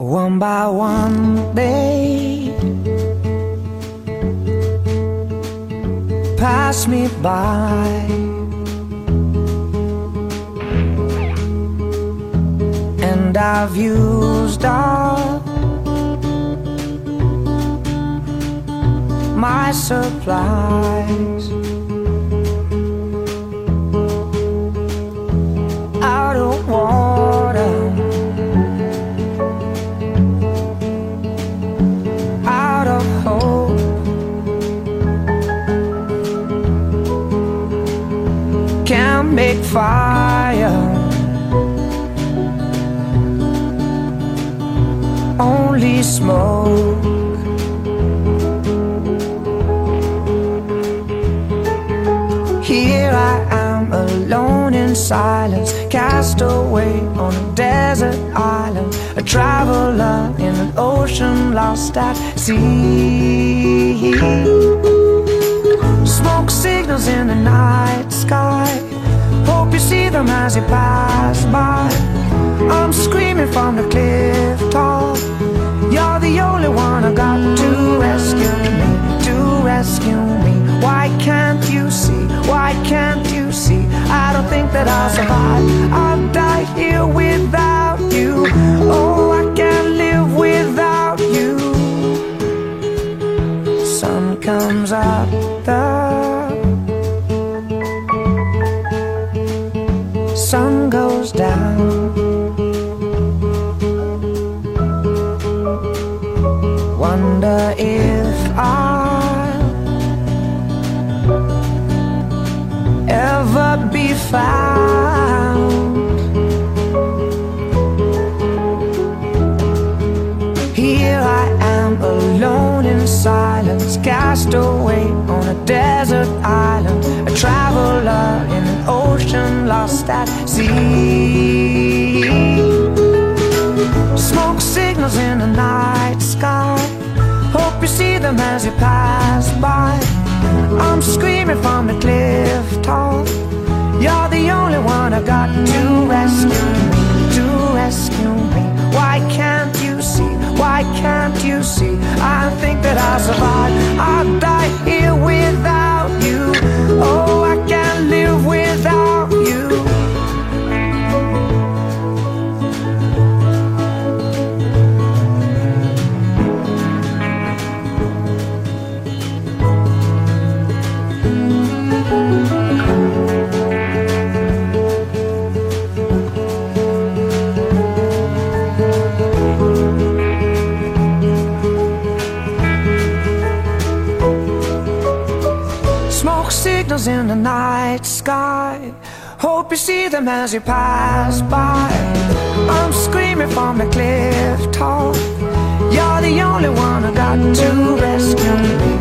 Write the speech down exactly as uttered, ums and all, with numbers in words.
One by one they pass me by, and I've used up my supplies. Out of water, out of hope, can't make fire, only smoke. Here I am alone in silence, cast away on a desert island, a traveler in an ocean lost at sea. Smoke signals in the night sky, hope you see them as you pass by. I'm screaming from the cliff top, you're the only one I got to rescue me, to rescue me. Why can't you see, why can't you see? I don't think that I'll survive, I'll die here without you. Oh, I can't live without you. Sun comes up, the sun goes down. Wonder if I'll ever be found. Here I am alone in silence, cast away on a desert island, a traveler in an ocean lost at sea. Smoke signals in the night sky, hope you see them as you pass by. I'm screaming from the cliff top, you're the only one I got to rescue me, to rescue me. Why can't you see, why can't you see? I think that I'll survive, I'll die here without you. Oh, I can't live without you. Smoke signals in the night sky, hope you see them as you pass by. I'm screaming from the cliff top, you're the only one I got to rescue me,